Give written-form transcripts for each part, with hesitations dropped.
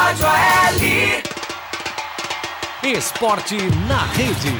Rádio AL. Esporte na rede.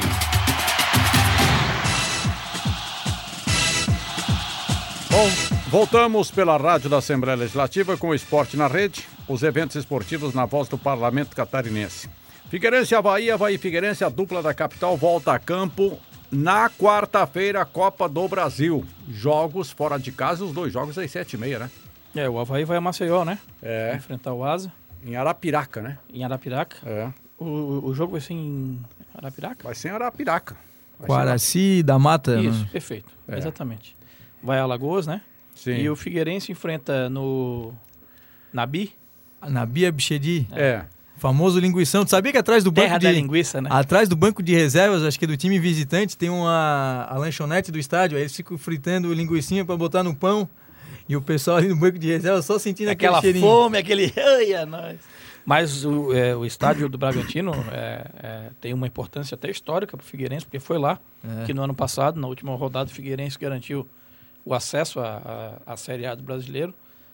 Bom, voltamos pela Rádio da Assembleia Legislativa com o Esporte na Rede, os eventos esportivos na voz do Parlamento Catarinense. Figueirense e Avaí, Avaí e Figueirense, a dupla da capital, volta a campo na quarta-feira, Copa do Brasil. Jogos fora de casa, os dois jogos às 7h30, né? O Avaí vai a Maceió, né? É. Enfrentar o Asa. Em Arapiraca, né? Em Arapiraca. É. O jogo vai ser em Arapiraca? Vai ser em Arapiraca. Quaraci da Mata. Isso, né? perfeito. Exatamente. Vai a Alagoas, né? Sim. E o Figueirense enfrenta no Nabi. Na Bia Bichedi. É. Famoso linguição. Tu sabia que atrás do banco Terra da linguiça, né? Atrás do banco de reservas, acho que do time visitante, tem a lanchonete do estádio. Aí eles ficam fritando linguicinha pra botar no pão. E o pessoal ali no banco de reservas só sentindo aquele cheirinho. Aquela fome, aquele... Ai, é nóis. Mas o estádio do Bragantino tem uma importância até histórica para o Figueirense, porque foi lá que no ano passado, na última rodada, o Figueirense garantiu o acesso à Série A do Brasileiro.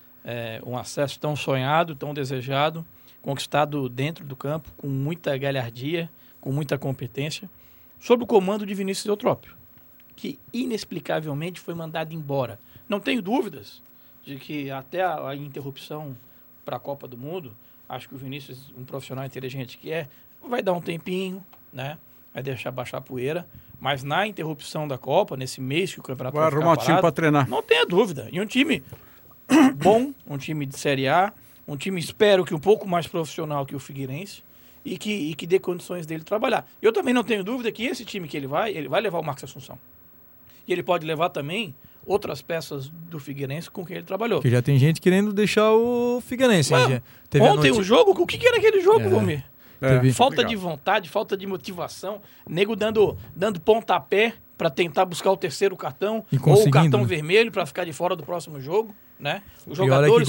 Um acesso tão sonhado, tão desejado, conquistado dentro do campo, com muita galhardia, com muita competência, sob o comando de Vinícius Eutrópio, que inexplicavelmente foi mandado embora. Não tenho dúvidas de que até a interrupção para a Copa do Mundo, acho que o Vinícius, um profissional inteligente que vai dar um tempinho, né? Vai deixar baixar a poeira, mas na interrupção da Copa, nesse mês que o campeonato Vai arrumar um time para treinar. Não tenha dúvida. E um time bom, um time de Série A, um time, espero que um pouco mais profissional que o Figueirense e que dê condições dele trabalhar. Eu também não tenho dúvida que esse time que ele vai levar o Marcos Assunção. E ele pode levar também outras peças do Figueirense com quem ele trabalhou. Que já tem gente querendo deixar o Figueirense. Ontem um jogo, o que era aquele jogo, Valmir? Falta obrigado. de vontade, falta de motivação, nego dando pontapé para tentar buscar o terceiro cartão ou o cartão vermelho para ficar de fora do próximo jogo, né? Os jogadores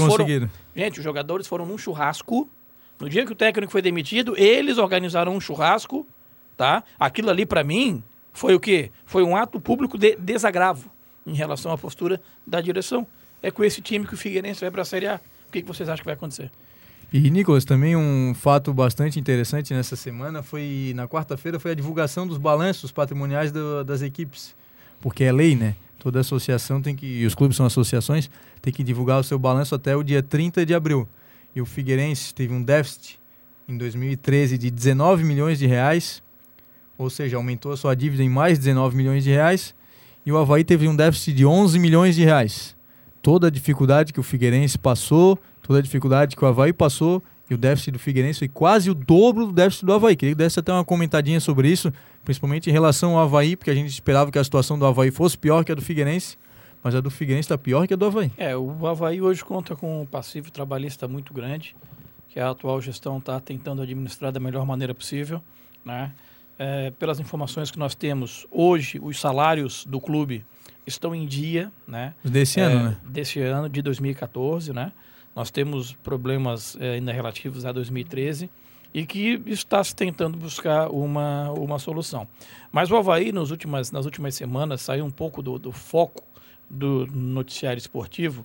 os jogadores foram num churrasco. No dia que o técnico foi demitido, eles organizaram um churrasco, tá? Aquilo ali para mim foi o quê? Foi um ato público de desagravo em relação à postura da direção. É com esse time que o Figueirense vai para a Série A. O que vocês acham que vai acontecer? E, Nicolas, também um fato bastante interessante nessa semana foi, na quarta-feira, foi a divulgação dos balanços patrimoniais das equipes. Porque é lei, né? Toda associação e os clubes são associações, tem que divulgar o seu balanço até o dia 30 de abril. E o Figueirense teve um déficit em 2013 de 19 milhões de reais, ou seja, aumentou a sua dívida em mais 19 milhões de reais, e o Avaí teve um déficit de 11 milhões de reais. Toda a dificuldade que o Figueirense passou, toda a dificuldade que o Avaí passou, e o déficit do Figueirense foi quase o dobro do déficit do Avaí. Queria que desse até uma comentadinha sobre isso, principalmente em relação ao Avaí, porque a gente esperava que a situação do Avaí fosse pior que a do Figueirense, mas a do Figueirense está pior que a do Avaí. O Avaí hoje conta com um passivo trabalhista muito grande, que a atual gestão está tentando administrar da melhor maneira possível, né? Pelas informações que nós temos, hoje os salários do clube estão em dia, né? Desse ano, né? Desse ano, de 2014, né? Nós temos problemas ainda relativos a 2013 e que está se tentando buscar uma solução. Mas o Avaí, nas últimas semanas, saiu um pouco do foco do noticiário esportivo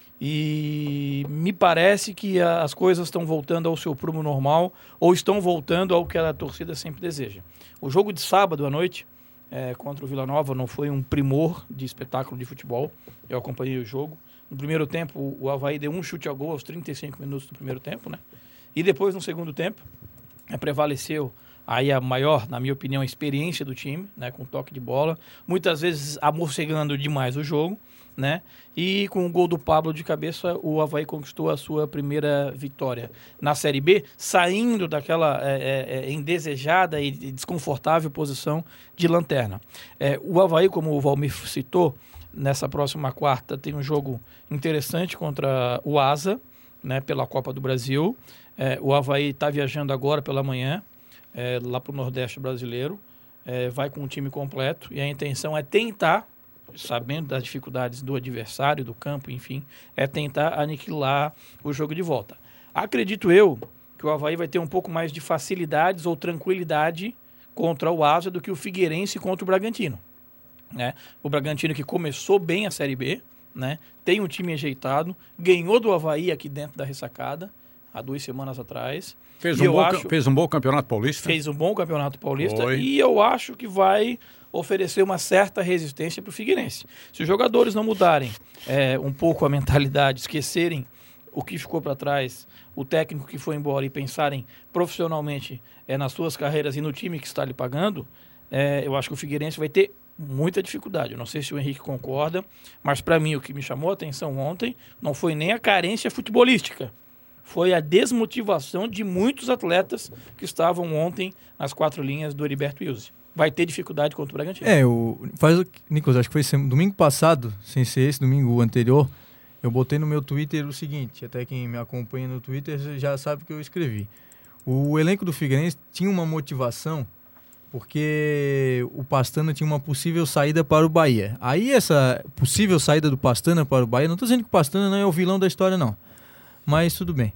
e me parece que as coisas estão voltando ao seu prumo normal ou estão voltando ao que a torcida sempre deseja. O jogo de sábado à noite contra o Vila Nova não foi um primor de espetáculo de futebol. Eu acompanhei o jogo. No primeiro tempo, o Avaí deu um chute a gol aos 35 minutos do primeiro tempo, né? E depois, no segundo tempo, prevaleceu aí a maior, na minha opinião, experiência do time, né? Com toque de bola, muitas vezes amorcegando demais o jogo, né? E com o gol do Pablo de cabeça, o Avaí conquistou a sua primeira vitória na Série B, saindo daquela indesejada e desconfortável posição de lanterna. O Avaí, como o Valmir citou, nessa próxima quarta tem um jogo interessante contra o Asa, né, pela Copa do Brasil. O Avaí está viajando agora pela manhã, lá para o Nordeste brasileiro, vai com o time completo e a intenção é tentar, sabendo das dificuldades do adversário, do campo, enfim, tentar aniquilar o jogo de volta. Acredito eu que o Avaí vai ter um pouco mais de facilidades ou tranquilidade contra o Asa do que o Figueirense contra o Bragantino. Né? O Bragantino que começou bem a Série B, né? Tem um time ajeitado, ganhou do Avaí aqui dentro da ressacada, há 2 semanas atrás. Fez um bom campeonato paulista. Fez um bom campeonato paulista. Foi. E eu acho que vai oferecer uma certa resistência para o Figueirense. Se os jogadores não mudarem um pouco a mentalidade, esquecerem o que ficou para trás, o técnico que foi embora e pensarem profissionalmente nas suas carreiras e no time que está lhe pagando, eu acho que o Figueirense vai ter muita dificuldade. Eu não sei se o Henrique concorda, mas para mim o que me chamou a atenção ontem não foi nem a carência futebolística, foi a desmotivação de muitos atletas que estavam ontem nas 4 linhas do Heriberto Wilson. Vai ter dificuldade contra o Bragantino. Nicolas, acho que foi domingo passado, sem ser esse, domingo anterior, eu botei no meu Twitter o seguinte, até quem me acompanha no Twitter já sabe que eu escrevi. O elenco do Figueirense tinha uma motivação porque o Pastana tinha uma possível saída para o Bahia. Aí essa possível saída do Pastana para o Bahia, não estou dizendo que o Pastana não é o vilão da história não, mas tudo bem.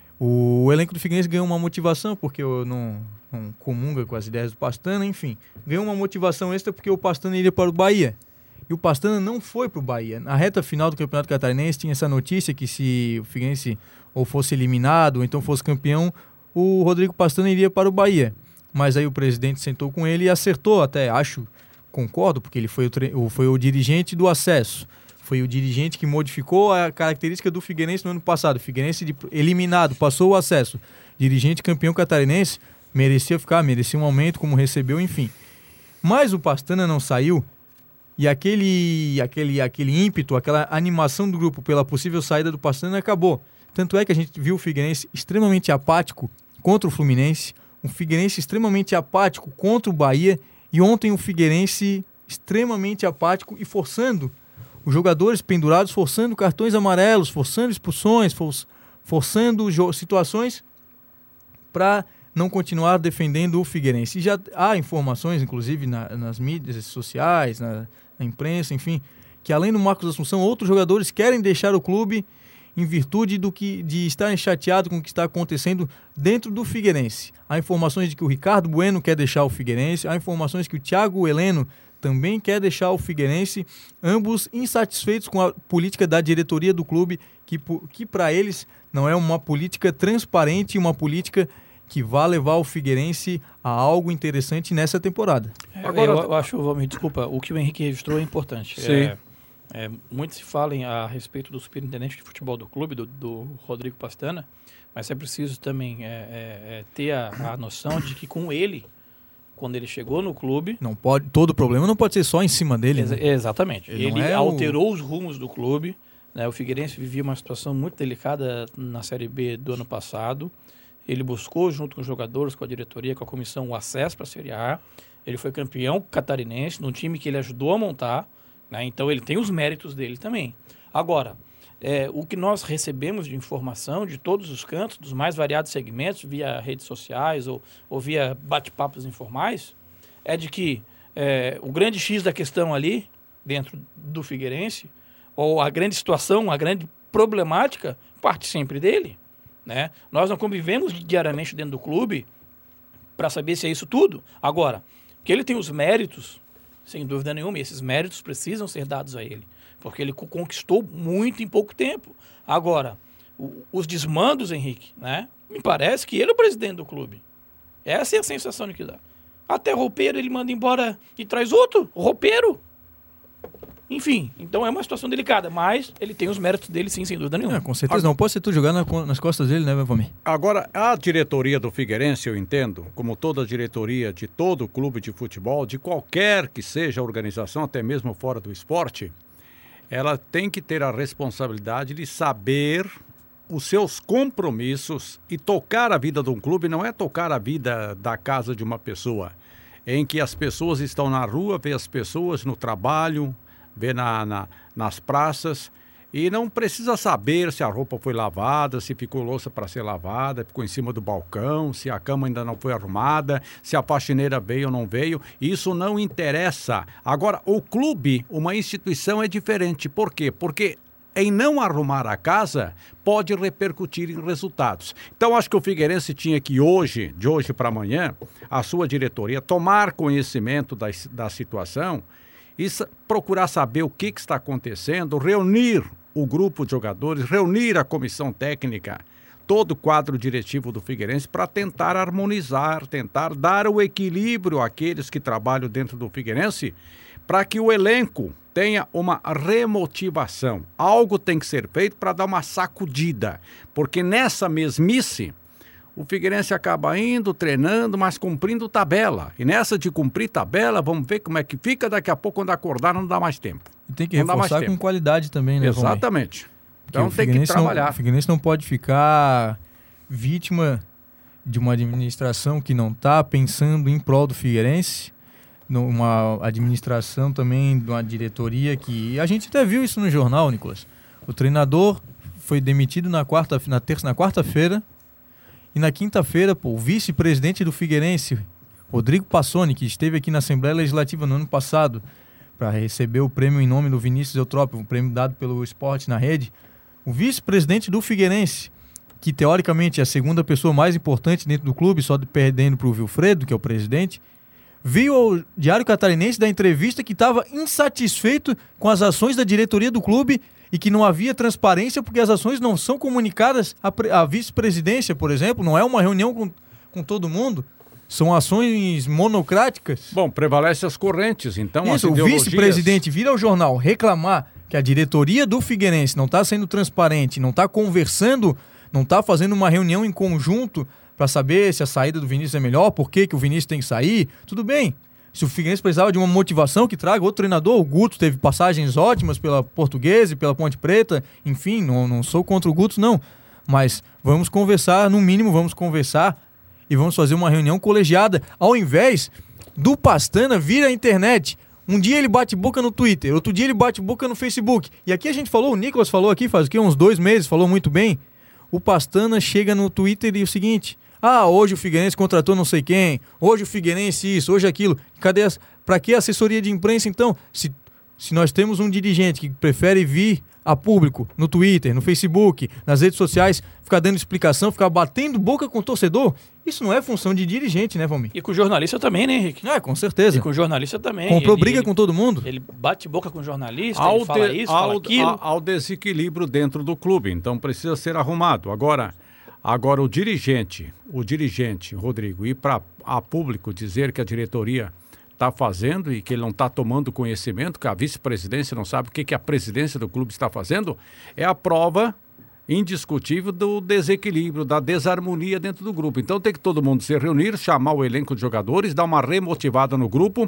O elenco do Figueirense ganhou uma motivação porque não comunga com as ideias do Pastana, enfim. Ganhou uma motivação extra porque o Pastana iria para o Bahia. E o Pastana não foi para o Bahia. Na reta final do Campeonato Catarinense tinha essa notícia que se o Figueirense ou fosse eliminado ou então fosse campeão, o Rodrigo Pastana iria para o Bahia. Mas aí o presidente sentou com ele e acertou até, concordo, porque ele foi o dirigente do acesso. Foi o dirigente que modificou a característica do Figueirense no ano passado. O Figueirense eliminado, passou o acesso. Dirigente campeão catarinense, merecia um aumento como recebeu, enfim. Mas o Pastana não saiu e aquele ímpeto, aquela animação do grupo pela possível saída do Pastana acabou. Tanto é que a gente viu o Figueirense extremamente apático contra o Fluminense, um Figueirense extremamente apático contra o Bahia e ontem o Figueirense extremamente apático e forçando os jogadores pendurados, forçando cartões amarelos, forçando expulsões, forçando situações para não continuar defendendo o Figueirense. E já há informações, inclusive nas mídias sociais, na imprensa, enfim, que além do Marcos Assunção, outros jogadores querem deixar o clube em virtude de estarem chateados com o que está acontecendo dentro do Figueirense. Há informações de que o Ricardo Bueno quer deixar o Figueirense, há informações que o Thiago Heleno também quer deixar o Figueirense, ambos insatisfeitos com a política da diretoria do clube, que para eles não é uma política transparente, uma política que vai levar o Figueirense a algo interessante nessa temporada. Agora, eu acho, Valmir, desculpa, o que o Henrique registrou é importante. Sim. Muito se fala a respeito do superintendente de futebol do clube, do Rodrigo Pastana, mas é preciso também ter a noção de que com ele, quando ele chegou no clube... Todo problema não pode ser só em cima dele. Né? Exatamente. Ele alterou os rumos do clube. Né? O Figueirense vivia uma situação muito delicada na Série B do ano passado. Ele buscou, junto com os jogadores, com a diretoria, com a comissão, o acesso para a Série A. Ele foi campeão catarinense, num time que ele ajudou a montar. Né? Então ele tem os méritos dele também. Agora, o que nós recebemos de informação de todos os cantos, dos mais variados segmentos, via redes sociais ou via bate-papos informais, é de que o grande X da questão ali, dentro do Figueirense, ou a grande situação, a grande problemática, parte sempre dele. Né? Nós não convivemos diariamente dentro do clube para saber se é isso tudo. Agora, que ele tem os méritos, sem dúvida nenhuma, e esses méritos precisam ser dados a ele, porque ele conquistou muito em pouco tempo. Agora, os desmandos, Henrique, né? Me parece que ele é o presidente do clube. Essa é a sensação que dá. Até roupeiro ele manda embora e traz outro, roupeiro. Enfim, então é uma situação delicada, mas ele tem os méritos dele sim, sem dúvida nenhuma. Com certeza, não pode ser tudo jogar nas costas dele, né, Valmir? Agora, a diretoria do Figueirense, eu entendo, como toda a diretoria de todo clube de futebol, de qualquer que seja a organização, até mesmo fora do esporte, ela tem que ter a responsabilidade de saber os seus compromissos e tocar a vida de um clube não é tocar a vida da casa de uma pessoa, em que as pessoas estão na rua, vê as pessoas no trabalho, vê nas praças e não precisa saber se a roupa foi lavada, se ficou louça para ser lavada, ficou em cima do balcão, se a cama ainda não foi arrumada, se a faxineira veio ou não veio. Isso não interessa. Agora, o clube, uma instituição é diferente. Por quê? Porque em não arrumar a casa, pode repercutir em resultados. Então, acho que o Figueirense tinha que hoje, de hoje para amanhã, a sua diretoria tomar conhecimento da situação e procurar saber o que está acontecendo, reunir o grupo de jogadores, reunir a comissão técnica, todo o quadro diretivo do Figueirense para tentar harmonizar, tentar dar o equilíbrio àqueles que trabalham dentro do Figueirense, para que o elenco tenha uma remotivação. Algo tem que ser feito para dar uma sacudida, porque nessa mesmice o Figueirense acaba indo, treinando, mas cumprindo tabela. E nessa de cumprir tabela, vamos ver como é que fica. Daqui a pouco, quando acordar, não dá mais tempo. E tem que reforçar com qualidade também, né, Exatamente. Então tem que trabalhar. O Figueirense não pode ficar vítima de uma administração que não está pensando em prol do Figueirense, uma administração também de uma diretoria que... A gente até viu isso no jornal, Nicolas. O treinador foi demitido na quarta-feira, e na quinta-feira, o vice-presidente do Figueirense, Rodrigo Passoni, que esteve aqui na Assembleia Legislativa no ano passado para receber o prêmio em nome do Vinícius Eutrópio, um prêmio dado pelo Esporte na Rede, o vice-presidente do Figueirense, que teoricamente é a segunda pessoa mais importante dentro do clube, só perdendo para o Vilfredo, que é o presidente, viu ao Diário Catarinense da entrevista que estava insatisfeito com as ações da diretoria do clube e que não havia transparência porque as ações não são comunicadas à vice-presidência, por exemplo, não é uma reunião com todo mundo, são ações monocráticas. Bom, prevalece as correntes, então isso, as ideologias... O vice-presidente vir ao jornal reclamar que a diretoria do Figueirense não está sendo transparente, não está conversando, não está fazendo uma reunião em conjunto para saber se a saída do Vinícius é melhor, por que o Vinícius tem que sair, tudo bem. Se o Figueirense precisava de uma motivação, que traga outro treinador. O Guto teve passagens ótimas pela Portuguesa e pela Ponte Preta. Enfim, não sou contra o Guto, não. Mas vamos conversar, no mínimo vamos conversar e vamos fazer uma reunião colegiada. Ao invés do Pastana vir à internet. Um dia ele bate boca no Twitter, outro dia ele bate boca no Facebook. E aqui a gente falou, o Nicolas falou aqui faz uns 2 meses, falou muito bem. O Pastana chega no Twitter e o seguinte... hoje o Figueirense contratou não sei quem, hoje o Figueirense isso, hoje aquilo. Para que assessoria de imprensa, então? Se nós temos um dirigente que prefere vir a público, no Twitter, no Facebook, nas redes sociais, ficar dando explicação, ficar batendo boca com o torcedor, isso não é função de dirigente, né, Valmir? E com o jornalista também, né, Henrique? Com certeza. E com o jornalista também. Comprou briga com todo mundo. Ele bate boca com o jornalista, ele fala isso, fala aquilo. Ao desequilíbrio dentro do clube, então precisa ser arrumado. Agora o dirigente, Rodrigo, ir a público dizer que a diretoria está fazendo e que ele não está tomando conhecimento, que a vice-presidência não sabe o que a presidência do clube está fazendo, é a prova indiscutível do desequilíbrio, da desarmonia dentro do grupo. Então tem que todo mundo se reunir, chamar o elenco de jogadores, dar uma remotivada no grupo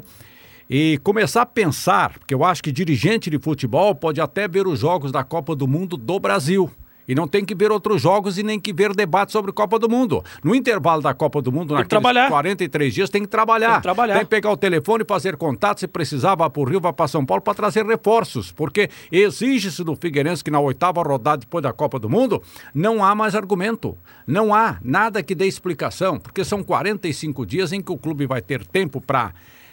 e começar a pensar, porque eu acho que dirigente de futebol pode até ver os jogos da Copa do Mundo do Brasil. E não tem que ver outros jogos e nem que ver debate sobre Copa do Mundo. No intervalo da Copa do Mundo, naqueles 43 dias, tem que trabalhar. Tem que pegar o telefone, fazer contato, se precisar, vá para o Rio, vá para São Paulo, para trazer reforços. Porque exige-se do Figueirense que na 8ª rodada depois da Copa do Mundo, não há mais argumento. Não há nada que dê explicação. Porque são 45 dias em que o clube vai ter tempo para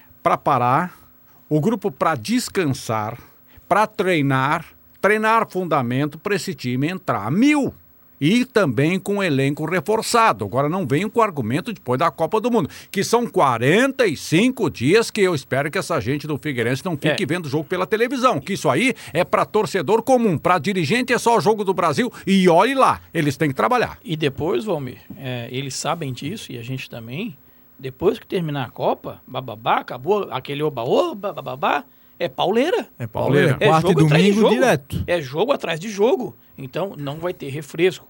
parar, o grupo para descansar, para treinar fundamento para esse time entrar a 1000 e também com o elenco reforçado. Agora não venham com o argumento depois da Copa do Mundo, que são 45 dias que eu espero que essa gente do Figueirense não fique vendo o jogo pela televisão, que isso aí é para torcedor comum, para dirigente é só o jogo do Brasil e olhe lá, eles têm que trabalhar. E depois, Valmir, eles sabem disso e a gente também, depois que terminar a Copa, bababá, acabou aquele oba-oba, bababá, é pauleira. É pauleira. É quarta e domingo direto. É jogo atrás de jogo. Então, não vai ter refresco.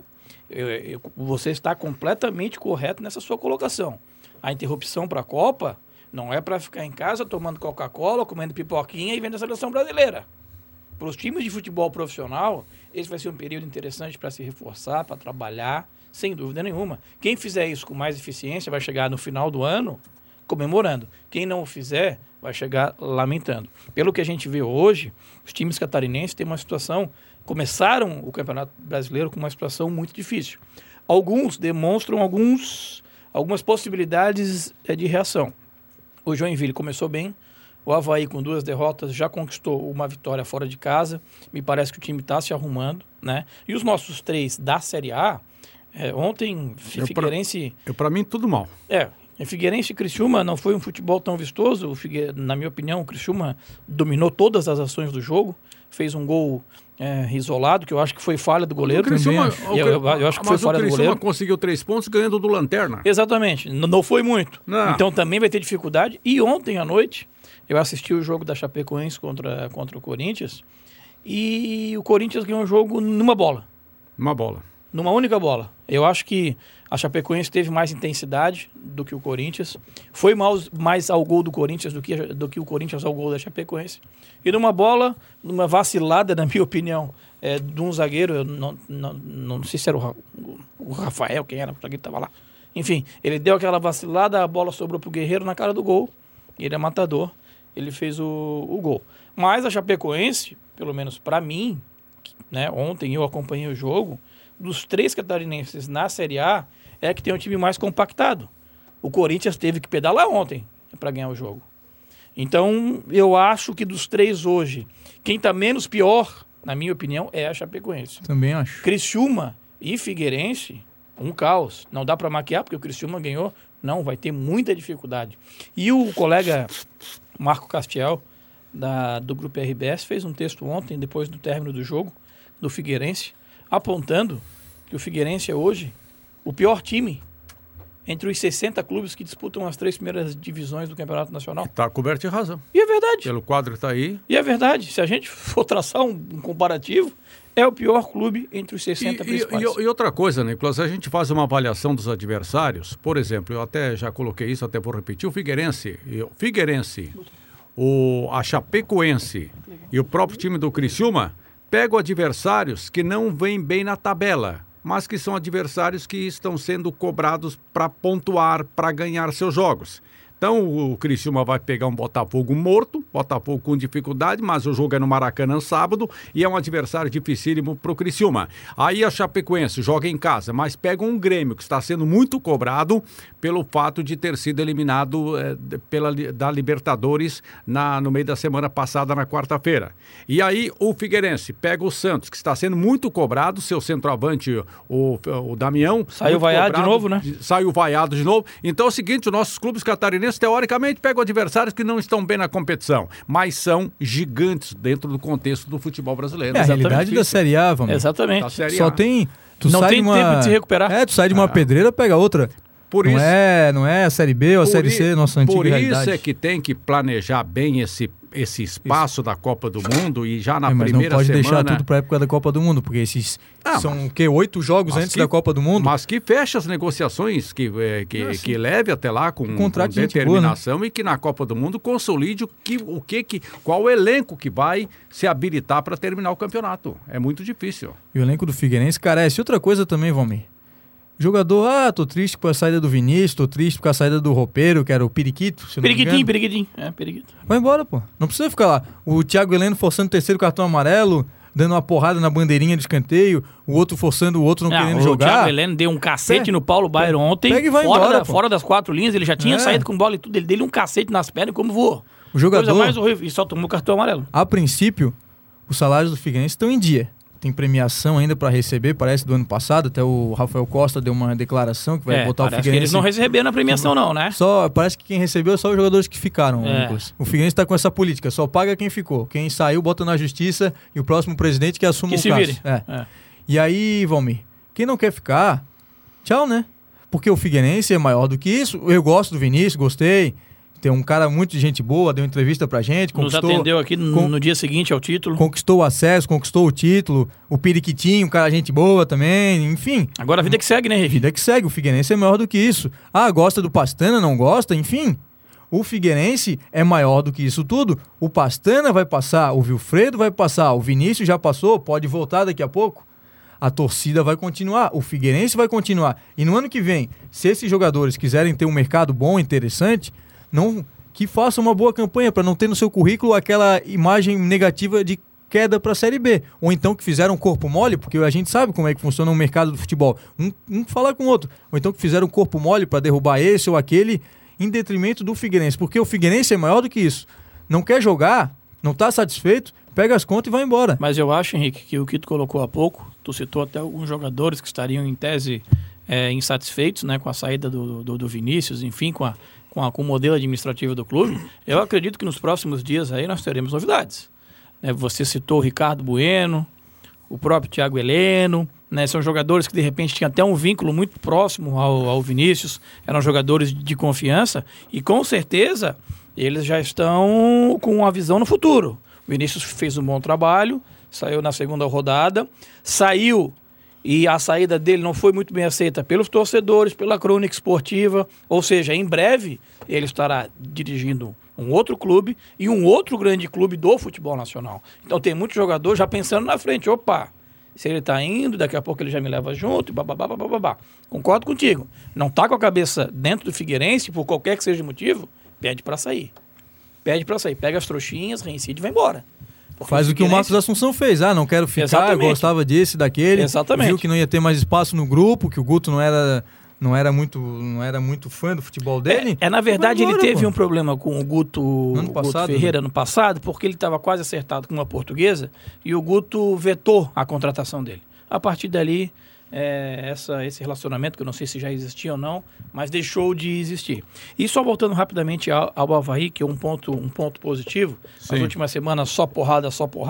Você está completamente correto nessa sua colocação. A interrupção para a Copa não é para ficar em casa tomando Coca-Cola, comendo pipoquinha e vendo a seleção brasileira. Para os times de futebol profissional, esse vai ser um período interessante para se reforçar, para trabalhar, sem dúvida nenhuma. Quem fizer isso com mais eficiência vai chegar no final do ano comemorando. Quem não o fizer vai chegar lamentando. Pelo que a gente vê hoje, os times catarinenses têm uma situação, começaram o Campeonato Brasileiro com uma situação muito difícil. Alguns demonstram algumas possibilidades de reação. O Joinville começou bem, o Avaí com 2 derrotas já conquistou uma vitória fora de casa, me parece que o time está se arrumando, né? E os nossos 3 da Série A, ontem Figueirense... Para mim tudo mal. Figueirense e Criciúma não foi um futebol tão vistoso. Na minha opinião, o Criciúma dominou todas as ações do jogo, fez um gol isolado, que eu acho que foi falha do goleiro. Eu acho que foi falha do goleiro. Criciúma conseguiu 3 pontos ganhando do Lanterna. Exatamente, não foi muito. Não. Então também vai ter dificuldade. E ontem à noite, eu assisti o jogo da Chapecoense contra o Corinthians, e o Corinthians ganhou o jogo numa bola. Numa única bola. Eu acho que a Chapecoense teve mais intensidade do que o Corinthians. Foi mais ao gol do Corinthians do que o Corinthians ao gol da Chapecoense. E numa bola, numa vacilada, na minha opinião, de um zagueiro, eu não sei se era o Rafael, quem era, o zagueiro estava lá. Enfim, ele deu aquela vacilada, a bola sobrou pro Guerreiro na cara do gol. Ele é matador, ele fez o gol. Mas a Chapecoense, pelo menos para mim, né, ontem eu acompanhei o jogo, dos 3 catarinenses na Série A, é que tem um time mais compactado. O Corinthians teve que pedalar ontem para ganhar o jogo. Então, eu acho que dos 3 hoje, quem está menos pior, na minha opinião, é a Chapecoense. Também acho. Criciúma e Figueirense, um caos. Não dá para maquiar, porque o Criciúma ganhou. Não, vai ter muita dificuldade. E o colega Marco Castiel, do Grupo RBS, fez um texto ontem, depois do término do jogo, do Figueirense, apontando que o Figueirense é hoje o pior time entre os 60 clubes que disputam as 3 primeiras divisões do Campeonato Nacional. Está coberto de razão. E é verdade. Pelo quadro que está aí. E é verdade. Se a gente for traçar um comparativo, é o pior clube entre os 60 principais. E outra coisa, Nicolas, a gente faz uma avaliação dos adversários. Por exemplo, eu até já coloquei isso, até vou repetir, a Chapecoense e o próprio time do Criciúma pegam adversários que não vêm bem na tabela, mas que são adversários que estão sendo cobrados para pontuar, para ganhar seus jogos. Então o Criciúma vai pegar um Botafogo morto, Botafogo com dificuldade, mas o jogo é no Maracanã sábado e é um adversário dificílimo para o Criciúma. Aí a Chapecoense joga em casa, mas pega um Grêmio que está sendo muito cobrado pelo fato de ter sido eliminado da Libertadores no meio da semana passada, na quarta-feira. E aí o Figueirense pega o Santos, que está sendo muito cobrado, seu centroavante, o Damião. Saiu vaiado de novo, né? Saiu vaiado de novo. Então é o seguinte, os nossos clubes catarinenses, teoricamente, pegam adversários que não estão bem na competição, mas são gigantes dentro do contexto do futebol brasileiro. É a realidade da Série A, vamos. Exatamente. Da Série A. Só tem... Não tem tempo de se recuperar. Tu sai de uma pedreira, pega outra. Não é a Série B ou a Série C, nossa antiga realidade. Por isso é que tem que planejar bem esse espaço da Copa do Mundo e já na primeira semana... Mas não pode deixar tudo para a época da Copa do Mundo, porque esses são 8 jogos antes da Copa do Mundo. Mas que feche as negociações, que leve até lá com determinação, né? E que na Copa do Mundo consolide qual o elenco que vai se habilitar para terminar o campeonato. É muito difícil. E o elenco do Figueirense carece. Outra coisa também, Valmir. Jogador, tô triste com a saída do Vinícius, tô triste com a saída do Roupeiro, que era o Periquito. Periquitinho. Periquito. Vai embora, pô. Não precisa ficar lá. O Thiago Heleno forçando o 3º cartão amarelo, dando uma porrada na bandeirinha de escanteio, o outro forçando o outro não querendo jogar. O Thiago Heleno deu um cacete no Paulo Baier ontem, pega e vai embora, fora das 4 linhas, ele já tinha saído com bola e tudo, ele deu um cacete nas pernas como voou. O jogador... Coisa mais horrível, e só tomou o cartão amarelo. A princípio, os salários do Figueirense estão em dia. Tem premiação ainda para receber, parece do ano passado, até o Rafael Costa deu uma declaração que vai botar o Figueirense... Que eles não receberam a premiação não, né? Parece que quem recebeu é só os jogadores que ficaram, Nicolas. O Figueirense está com essa política, só paga quem ficou. Quem saiu, bota na justiça e o próximo presidente que assuma o caso. Vire. E aí, Valmir, quem não quer ficar, tchau, né? Porque o Figueirense é maior do que isso. Eu gosto do Vinícius, gostei. Tem um cara muito de gente boa, deu entrevista pra gente. Nos atendeu aqui no dia seguinte ao título. Conquistou o acesso, conquistou o título. O Periquitinho, um cara gente boa também, enfim. Agora a vida que segue, né, Henrique? Vida que segue, o Figueirense é maior do que isso. Gosta do Pastana, não gosta, enfim. O Figueirense é maior do que isso tudo. O Pastana vai passar, o Vilfredo vai passar, o Vinícius já passou, pode voltar daqui a pouco. A torcida vai continuar, o Figueirense vai continuar. E no ano que vem, se esses jogadores quiserem ter um mercado bom, interessante... que faça uma boa campanha para não ter no seu currículo aquela imagem negativa de queda para a Série B. Ou então que fizeram um corpo mole, porque a gente sabe como é que funciona o mercado do futebol. Um falar com o outro. Ou então que fizeram um corpo mole para derrubar esse ou aquele em detrimento do Figueirense. Porque o Figueirense é maior do que isso. Não quer jogar, não está satisfeito, pega as contas e vai embora. Mas eu acho, Henrique, que o que tu colocou há pouco, tu citou até alguns jogadores que estariam em tese insatisfeitos, né, com a saída do Vinícius, enfim, com o modelo administrativo do clube. Eu acredito que nos próximos dias aí nós teremos novidades. né? Você citou o Ricardo Bueno, o próprio Thiago Heleno, né? São jogadores que de repente tinham até um vínculo muito próximo ao Vinícius, eram jogadores de confiança e com certeza eles já estão com uma visão no futuro. O Vinícius fez um bom trabalho, saiu na segunda rodada, saiu e a saída dele não foi muito bem aceita pelos torcedores, pela crônica esportiva, ou seja, em breve ele estará dirigindo um outro clube e um outro grande clube do futebol nacional. Então tem muito jogador já pensando na frente, opa, se ele está indo, daqui a pouco ele já me leva junto, e bababá, bababá. Concordo contigo. Não está com a cabeça dentro do Figueirense, por qualquer que seja o motivo, pede para sair. Pega as trouxinhas, reincide e vai embora. Porque faz o que o Marcos Assunção fez. Não quero ficar, exatamente, gostava desse, daquele. Exatamente. Viu que não ia ter mais espaço no grupo, que o Guto não era muito fã do futebol dele. Na verdade, ele teve um problema com o Guto Ferreira né? no passado, porque ele estava quase acertado com uma portuguesa e o Guto vetou a contratação dele. A partir dali, esse relacionamento, que eu não sei se já existia ou não, mas deixou de existir. E só voltando rapidamente ao Avaí, que é um ponto positivo, nas últimas semanas só porrada,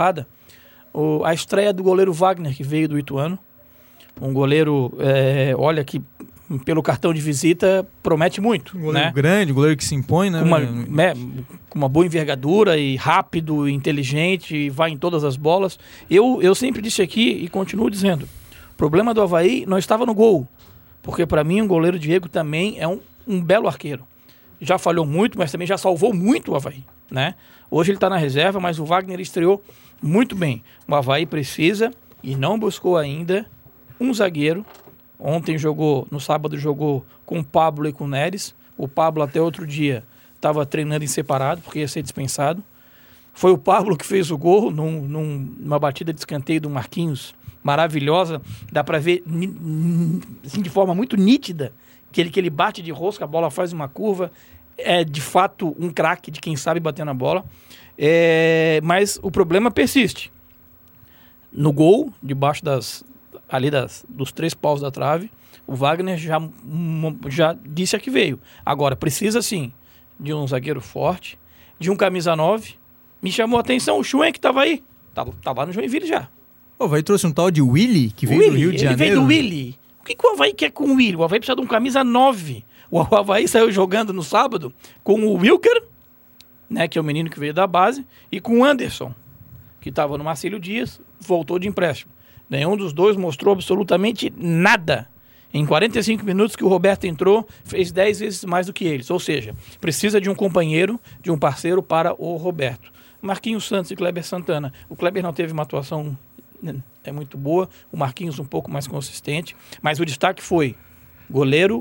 a estreia do goleiro Wagner, que veio do Ituano, um goleiro, olha que pelo cartão de visita promete muito. Um goleiro grande, um goleiro que se impõe, né? Com uma boa envergadura e rápido, inteligente, e vai em todas as bolas. Eu sempre disse aqui e continuo dizendo, o problema do Avaí não estava no gol, porque para mim o goleiro Diego também é um belo arqueiro. Já falhou muito, mas também já salvou muito o Avaí, né? Hoje ele está na reserva, mas o Wagner estreou muito bem. O Avaí precisa e não buscou ainda um zagueiro. Ontem no sábado jogou com o Pablo e com o Neres. O Pablo até outro dia estava treinando em separado, porque ia ser dispensado. Foi o Pablo que fez o gol numa batida de escanteio do Marquinhos, maravilhosa. Dá para ver assim, de forma muito nítida que ele bate de rosca, a bola faz uma curva. É de fato um craque de quem sabe bater na bola. Mas o problema persiste. No gol, debaixo dos 3 paus da trave, o Wagner já disse a que veio. Agora, precisa sim de um zagueiro forte, de um camisa 9. Me chamou a atenção o Schwen, que estava aí. Tava no Joinville já. O Avaí trouxe um tal de Willy, que veio do Rio de Janeiro. Ele veio do Willy. O que o Avaí quer com o Willy? O Avaí precisa de um camisa 9. O Avaí saiu jogando no sábado com o Wilker, né, que é o menino que veio da base, e com o Anderson, que estava no Marcílio Dias, voltou de empréstimo. Nenhum dos dois mostrou absolutamente nada. Em 45 minutos que o Roberto entrou, fez 10 vezes mais do que eles. Ou seja, precisa de um companheiro, de um parceiro para o Roberto. Marquinhos Santos e Kleber Santana. O Kleber não teve uma atuação muito boa, o Marquinhos um pouco mais consistente, mas o destaque foi goleiro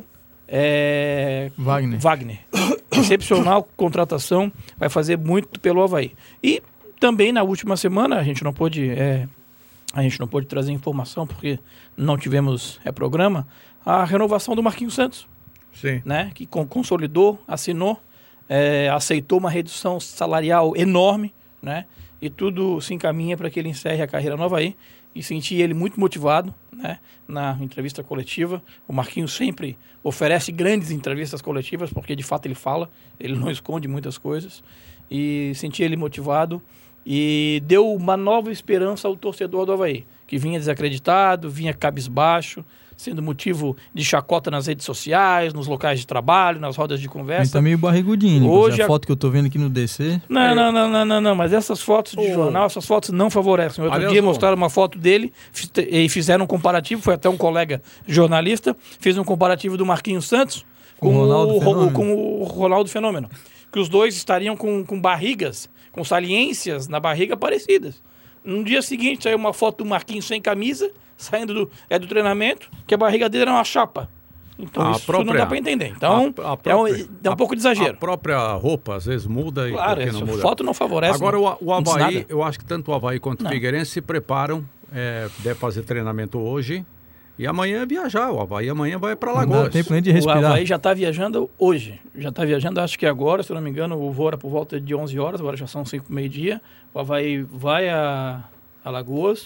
Wagner. Excepcional contratação, vai fazer muito pelo Avaí. E também na última semana, a gente não pôde trazer informação porque não tivemos programa, a renovação do Marquinhos Santos. Sim. Né, que consolidou, assinou, aceitou uma redução salarial enorme, né, e tudo se encaminha para que ele encerre a carreira no Avaí. E senti ele muito motivado, né, na entrevista coletiva. O Marquinhos sempre oferece grandes entrevistas coletivas, porque de fato ele fala, ele não esconde muitas coisas. E senti ele motivado e deu uma nova esperança ao torcedor do Avaí, que vinha desacreditado, vinha cabisbaixo, sendo motivo de chacota nas redes sociais, nos locais de trabalho, nas rodas de conversa. Ele tá meio barrigudinho. Hoje a foto que eu tô vendo aqui no DC... Não, mas essas fotos de jornal, essas fotos não favorecem. Outro dia mostraram uma foto dele e fizeram um comparativo, foi até um colega jornalista, fez um comparativo do Marquinhos Santos com o Ronaldo Fenômeno. Que os dois estariam com barrigas, com saliências na barriga parecidas. No dia seguinte saiu uma foto do Marquinhos sem camisa, saindo do treinamento, que a barriga dele era uma chapa. Então isso não dá para entender. Então é um pouco de exagero. A própria roupa às vezes muda claro, e não muda. A foto não favorece. Agora o Avaí, eu acho que tanto o Avaí quanto o Figueirense se preparam, deve fazer treinamento hoje. E amanhã é viajar, o Avaí amanhã vai para Alagoas. Não tem tempo nem de respirar. O Avaí já está viajando hoje. Já está viajando, acho que agora, se eu não me engano, o voo era por volta de 11 horas, agora já são 5 meio-dia. O Avaí vai a Alagoas.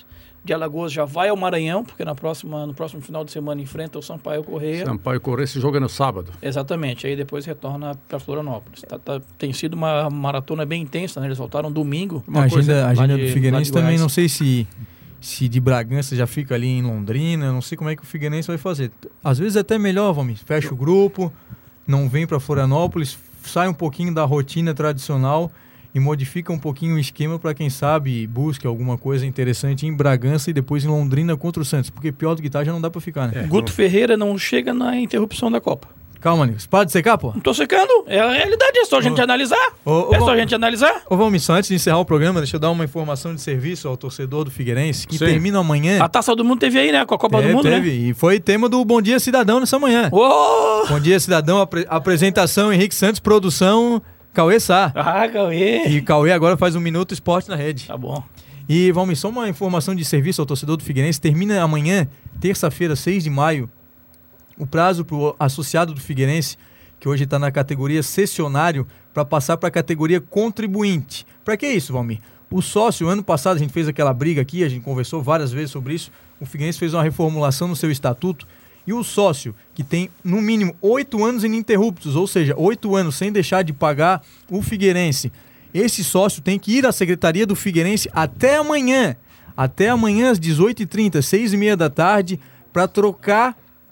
de Alagoas já vai ao Maranhão, porque no próximo final de semana enfrenta o Sampaio Corrêa. Sampaio Corrêa, esse jogo é no sábado. Exatamente, aí depois retorna para Florianópolis. Tem sido uma maratona bem intensa, né? Eles voltaram domingo. A agenda do Figueirense também, não sei se de Bragança já fica ali em Londrina, não sei como é que o Figueirense vai fazer. Às vezes é até melhor, fecha o grupo, não vem para Florianópolis, sai um pouquinho da rotina tradicional e modifica um pouquinho o esquema para quem sabe busque alguma coisa interessante em Bragança e depois em Londrina contra o Santos, porque pior do que tá já não dá para ficar, né? Guto Ferreira não chega na interrupção da Copa. Calma, Nicolas. Para de secar, pô? Não tô secando. É a realidade, é só a gente analisar. Só a gente analisar. Ô, Valmir, só antes de encerrar o programa, deixa eu dar uma informação de serviço ao torcedor do Figueirense, que termina amanhã. A Taça do Mundo teve aí, né? Com a Copa do Mundo, teve, né? E foi tema do Bom Dia Cidadão nessa manhã. Bom Dia Cidadão, apresentação Henrique Santos, produção Cauê Sá. Cauê. E Cauê agora faz um Minuto Esporte na Rede. Tá bom. E, Valmir, só uma informação de serviço ao torcedor do Figueirense, termina amanhã, terça-feira, 6 de maio, o prazo para o associado do Figueirense, que hoje está na categoria cessionário, para passar para a categoria contribuinte. Para que isso, Valmir? O sócio, ano passado a gente fez aquela briga aqui, a gente conversou várias vezes sobre isso, o Figueirense fez uma reformulação no seu estatuto, e o sócio, que tem no mínimo 8 anos ininterruptos, ou seja, 8 anos sem deixar de pagar o Figueirense, esse sócio tem que ir à secretaria do Figueirense até amanhã às 18h30, 6h30 da tarde, para trocar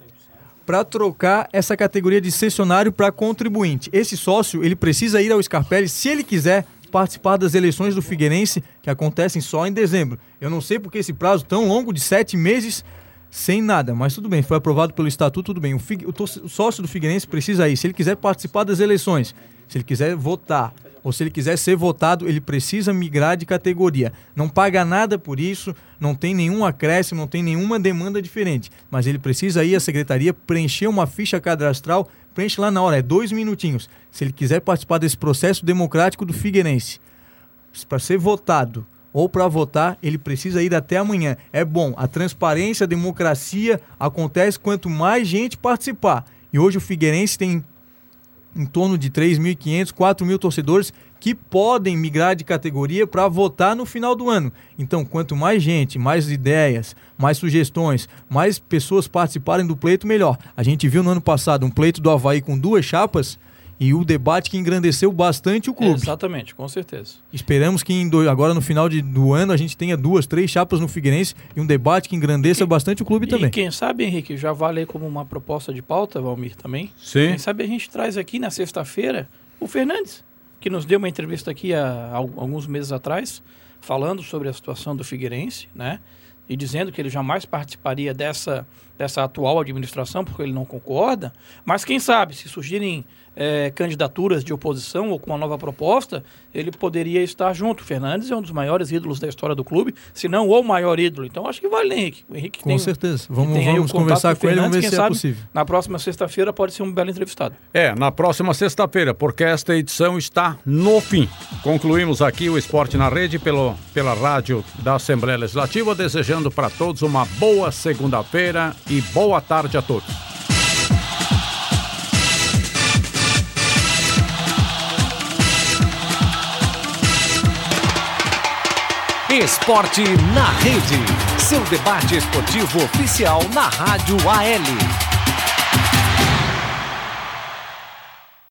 essa categoria de cessionário para contribuinte. Esse sócio, ele precisa ir ao Scarpelli se ele quiser participar das eleições do Figueirense, que acontecem só em dezembro. Eu não sei porque esse prazo tão longo de 7 meses sem nada, mas tudo bem, foi aprovado pelo estatuto, tudo bem. O sócio do Figueirense precisa ir. Se ele quiser participar das eleições, se ele quiser votar, ou se ele quiser ser votado, ele precisa migrar de categoria. Não paga nada por isso, não tem nenhum acréscimo, não tem nenhuma demanda diferente. Mas ele precisa ir à secretaria, preencher uma ficha cadastral, preenche lá na hora, é 2 minutinhos. Se ele quiser participar desse processo democrático do Figueirense, para ser votado ou para votar, ele precisa ir até amanhã. É bom, a transparência, a democracia acontece quanto mais gente participar. E hoje o Figueirense tem em torno de 3.500, 4.000 torcedores que podem migrar de categoria para votar no final do ano. Então, quanto mais gente, mais ideias, mais sugestões, mais pessoas participarem do pleito, melhor. A gente viu no ano passado um pleito do Avaí com 2 chapas e o debate que engrandeceu bastante o clube. Exatamente, com certeza. Esperamos que agora no final do ano a gente tenha 2, 3 chapas no Figueirense e um debate que engrandeça bastante o clube também. E quem sabe, Henrique, já vale aí como uma proposta de pauta, Valmir, também. Sim. Quem sabe a gente traz aqui na sexta-feira o Fernandes, que nos deu uma entrevista aqui há alguns meses atrás, falando sobre a situação do Figueirense, né? E dizendo que ele jamais participaria dessa atual administração, porque ele não concorda. Mas quem sabe, se surgirem candidaturas de oposição ou com uma nova proposta, ele poderia estar junto. O Fernandes é um dos maiores ídolos da história do clube, se não o maior ídolo. Então acho que vale, Henrique. O Henrique com certeza. Vamos conversar com ele, vamos ver se é possível. Na próxima sexta-feira pode ser um belo entrevistado. Na próxima sexta-feira, porque esta edição está no fim. Concluímos aqui o Esporte na Rede pela rádio da Assembleia Legislativa, desejando para todos uma boa segunda-feira e boa tarde a todos. Esporte na Rede, seu debate esportivo oficial na Rádio AL.